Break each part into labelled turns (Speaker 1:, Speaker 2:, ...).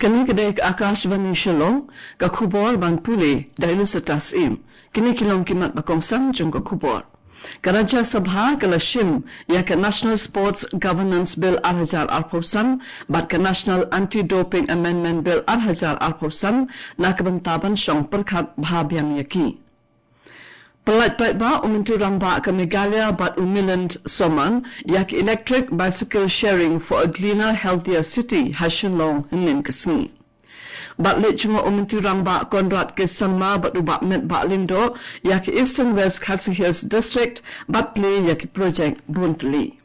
Speaker 1: Kini kedai Akashvani Shillong, ka khubor ban puli dahil sa tasim, kini kilong kimat bakongsang jung ka khubor. Karaja Sabha kalashim ya ka National Sports Governance Bill 2008 bat ka National Anti-Doping Amendment Bill 2008 na kabantaban siyang perkat bahabiang yaki. Pelat ba umintu ramba ka Meghalaya bat umiland soman yak electric bicycle sharing for a cleaner, healthier city Shillong hinin kasni. Bat let cunga umintu ramba Konrad ke Sanma bat ubak met bat lindo yak Eastern West Khasi Hills District bat play yak project Buntli.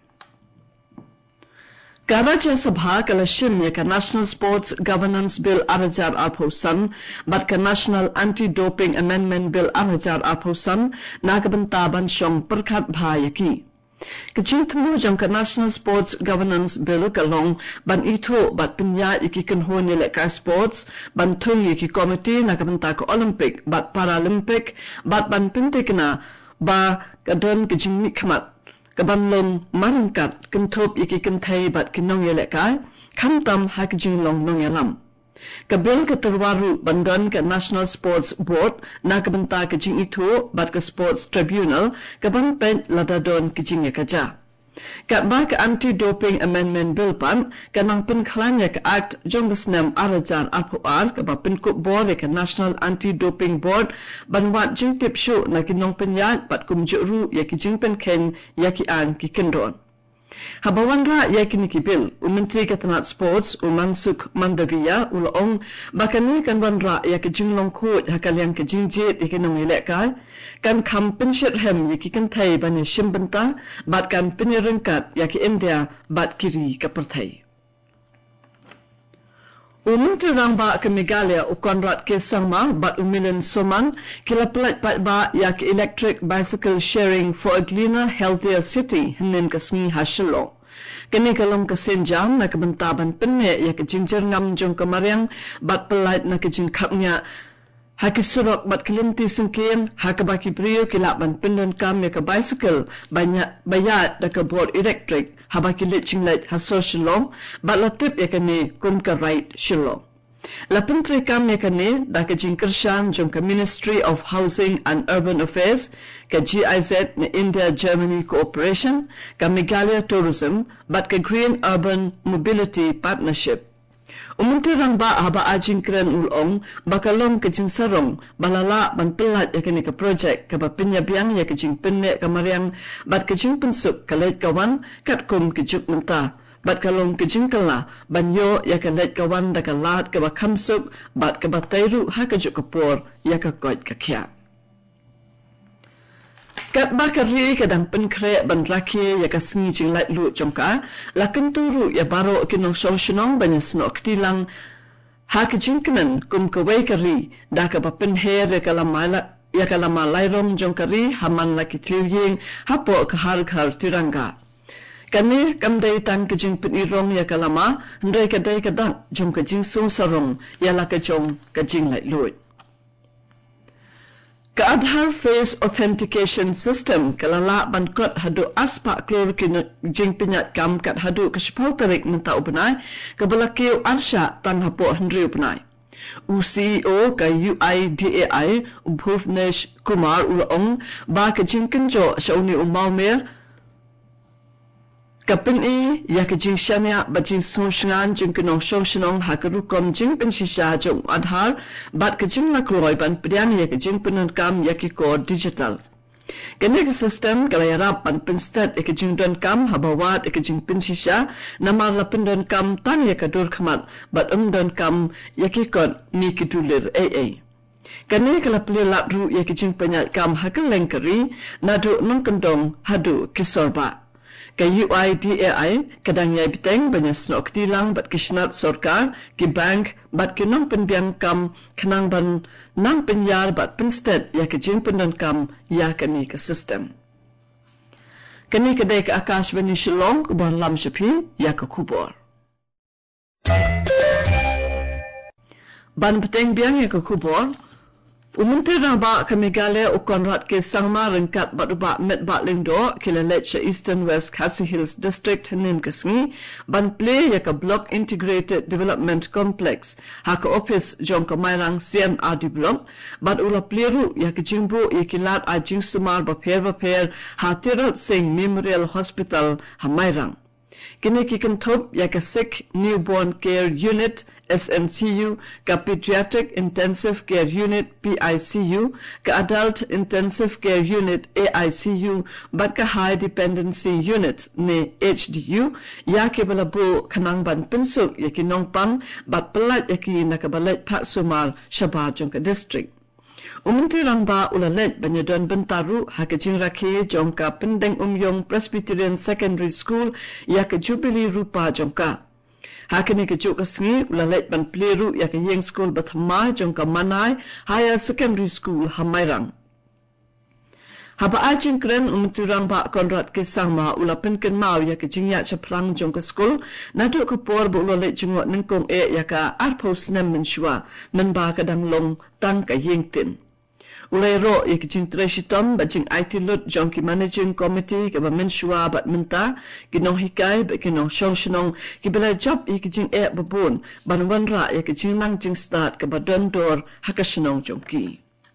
Speaker 1: Karaja Sabha kalashim ya ka National Sports Governance Bill 2008 bat ka National Anti-Doping Amendment Bill 2008 na kabantaban siyang perkat bahayaki. Kecil temu jang ka National Sports Governance Bill kalong ban ito bat pinya ikikan ho nilek ka sports ban tung iki komite na kabanta ka Olympic bat Paralympic bat ban pintik na ba kadon kejing nikmat kabanlon marangkat kentop iki kentai bat kinong yelekai kantam hakjing long nong yalam kabil keterwaru bandan ke National Sports Board na kabanta kejing itu bat ke Sports Tribunal kaban pen ladadon kejing yakaja kat ba ke Anti-Doping Amendment Bill pan kanang penkhlanya ke Act Jongbesnem Arajan Alpuar ke ba penkup board ke National Anti-Doping Board ban wat jing tip show na kinong penyat bat kumjuru ya kijing penken ya ki an ki kendon habawan ra ya kini ki bill Menteri Ketanat Sports Mansukh Mandaviya ulong bakani kan wan ra ya kijing long ko hakaliang kijing jet ya kinong ilekkai kan kam penshit hem ya ki kentai ban shimbenta bat kan penyerengkat ya ki India bat kiri kapertai Menteri rangba ke Meghalaya Konrad ke Sanma bat umilan soman kila pelat ba ya ke electric bicycle sharing for a cleaner, healthier city hinin kasni Shillong. Kini kalong kasenjam na kabantaban penne ya ke jingjar ngam jong kamaryang bat pelat na ke jingkapnya hakisurok bat kelinti sengkian hakabaki brio kilaban pendon kam ya ke bicycle banyak bayat da ke board electric habaki lecing let haso Shillong bat latip ya kene kum ka right Shillong la pentri kam ya kene da ke jingkershan jong ke Ministry of Housing and Urban Affairs ke GIZ na India Germany Cooperation ke Meghalaya Tourism bat ke Green Urban Mobility Partnership Umuntirang ba haba ajing kren ulong bakalong kejing sarong balala ban pelat ya kini ke project ke pinyabiang ya kejing penne kamariang bat kejing pensuk kalait kawan kat kum kejuk menta bat kalong kejing kala banyo ya kalait kawan da kalat ke bakamsuk bat ke batairu ha kejuk kepor ya ke koit kakya kat bakari kadang penkre ban raki ya kasngi jing lait lu jongka la kenturu ya baro kinong solutionong banyak snok tilang ha kejingkenen kum kawai kari da ka bapenher ya kalama lairong jongkari haman laki tiuying hapo kahar tirangga kani kamdai tan kejing penirong ya kalama ndai kadai kadang jong kejing sung sarong ya la kejong kejing lait lu Ka Aadhaar Face Authentication System kalala bankot hadu aspa klor jing pinyat kam kat hadu kasipau tarik menta ubenai kabalakiu arsha tan hapo hendri ubenai. CEO ka UIDAI Bhuvnesh Kumar ulong ba ka jing kenjo shauni umaumer kapin ya ka jing shania ba jing soshngan jing kinong soshnong hakarukom jing pensisha jong Aadhaar bat ka jing nakloi ban prian ya ka jing penankam ya ki ko digital kene ka system kalayarap ban penstat ya ka jing don kam habawat ya ka jing pensisha namar la pendon kam tan ya ka dur khamat bat don kam ya ki ko ni kitulir AA kene kala pelilap ru ya ka jing penyat kam hakalengkari nadu nongkendong hadu kisorba Ka UIDAI kadang yai biteng banyak snok tilang bat kisnat sorkar ki bank bat kinong pendiam kam kenang ban nang penyar bat penstet ya kejing pendan kam ya kani ke sistem. Kani kedai ke Akashvani Shillong kubuan lam syapin ya ke kubur. Ban peteng biang ya ke kubur Umunti raba ka Meghalaya o Conrad ke sangma ringkat batuba met ba lingdo kilalet sa Eastern West Khasi Hills District hanin kasngi ban play ya ka Block Integrated Development Complex ha ka office jong ka mairang CMR develop ban ula pleru ya ka jingbo ya kilat a jing sumar ba pher ha Tirat Singh Memorial Hospital ha mairang kini kikan thop ya ka Sikh Newborn Care Unit SNCU, ka Pediatric Intensive Care Unit PICU, ka Adult Intensive Care Unit AICU, bat ka High Dependency Unit ni HDU, ya ke balabo kanang ban pinsuk ya ki nongpang, bat pelat ya ki nakabalet Pak Sumar Shabad jong ka district. Umunti lang ba ulalet banyadon bentaru ha ka jingrake jong ka Pendeng Umyong Presbyterian Secondary School ya ka Jubilee Rupa jong ka. Hakini ke juk kasngi ulalet ban pleru ya ke Yeng School Bathamai jong ka Manai Higher Secondary School Hamairang. Haba ajing kren umuturang ba Conrad ke sangma ulapin ken mau ya ke jingya chaplang jong ka school naduk ke por bu ulalet jingwa nengkong ya ka arpos nem menshua menba kadang long tang ka Yengtin. Ulay ro ya ke jing treshitom ba jing IT lut jong ki managing committee ke ba menshua bat menta kinong hikai ba kinong shong ki bela job ya ke jing babun ban wanra ya ke jing nang jing start ke ba dondor hakashnong jong ki.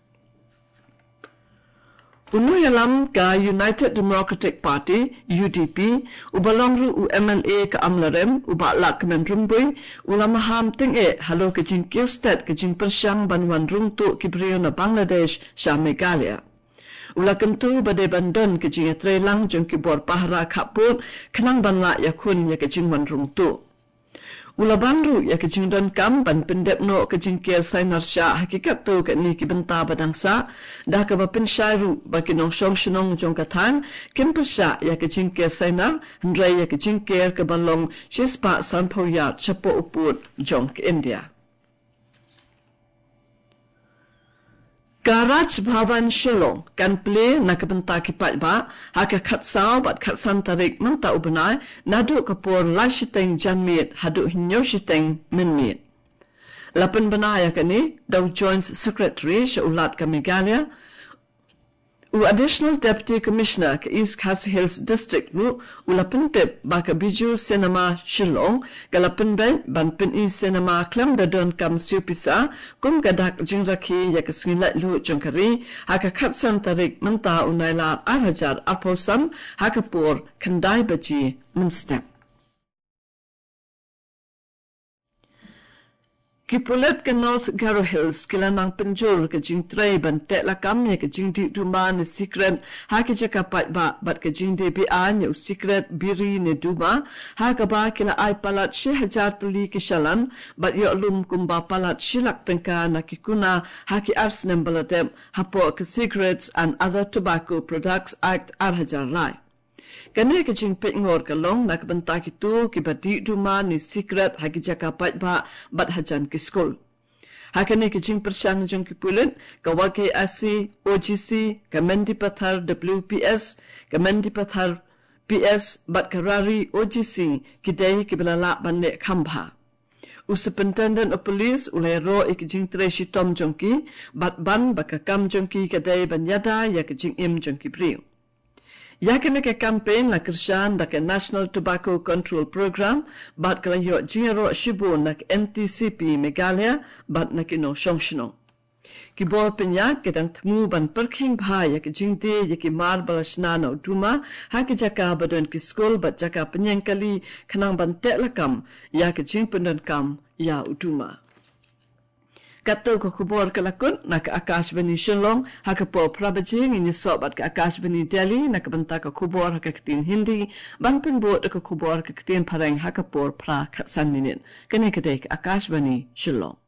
Speaker 1: Unu yalam ka United Democratic Party UDP ubalongru u MLA ka Amlarem ubala ka Mendrumbui ulamaham ting halo ka jing Kiostet ka jing persyang banwan rungtu kibriyo na Bangladesh sa Meghalaya. Ulakam tu bade bandon ka jing atrelang jong kibor pahra kapur kanang banla yakun ya ka jing wan rungtu. Ulabangru ya ke jing don kam ban pendep no ke jing kia sainar sya hakikat tu ke ni ki benta badangsa dah ke ba pensyairu ba kinong shong shnong jong katang kim persya ya ke jing kia sainar ndrai ya ke jing kia ke balong shispa sanpo ya chapo uput jong ke India. Garaj Bhavan Shillong kan play nakabenta kipat ba haka khatsao bat khatsan tarik manta ubnai nadu kapur lashiteng janmit hadu hinyoshiteng minmit. Lapan banaya kani Dow Jones Secretary Shaulat ka Meghalaya u Additional Deputy Commissioner ka East Khasi Hills District nu ulapin tip baka Biju Cinema Shillong kalapin ban pin I Cinema klam dadon kam siupisa kum gadak jingraki ya kasngilat lu jongkari haka khatsan tarik menta unailat arhajar arposan haka pur kandai baji menstep. Kipulet ke North Garo Hills kilanang penjur ke jing tray ban tek lakam ya ke jing di duma ne secret ha ke jaka pat ba bat ke jing de bi an ya secret biri ne duma ha ka ba kila ai palat 1000 tuli ke shalan bat yo lum kumba palat shilak pengka na kikuna ha ki ars nembaladem hapo ke Cigarettes and Other Tobacco Products Act arhajar lai. Kani ke jing pet ngor ka long nak benta kitu ki badi duma ni secret hagi jaka pat ba bat hajan ki school. Hakani ke jing persyang jong ki pulen ka wake asi OGC ka mendi pathar WPS ka mendi pathar PS bat karari OGC ki dai ki belala bande khambha. Superintendent of Police ulay ro ikijing treshi tom jongki bat ban baka kam jongki ka dai banyada ya ke jing im jongki priu. Yakin ke campaign na Krishan da ke National Tobacco Control Program bat kala yo jingero shibu na NTCP Meghalaya bat na kino shongshino. Kibor penyak kedang temu ban perking bhai yak jingde yak mar balasnano duma ha ke jaka badon ki school bat jaka penyengkali kanang ban tek lakam yak jing pendon kam ya uduma. Kato ko kubor kalakun nak Akashvani Shillong hakapo prabajing ini sobat ka Akashvani Delhi nak benta ka kubor hakakitin Hindi ban penbot ka kubor hakakitin pareng hakapor pra katsan minit kani kadek Akashvani Shillong.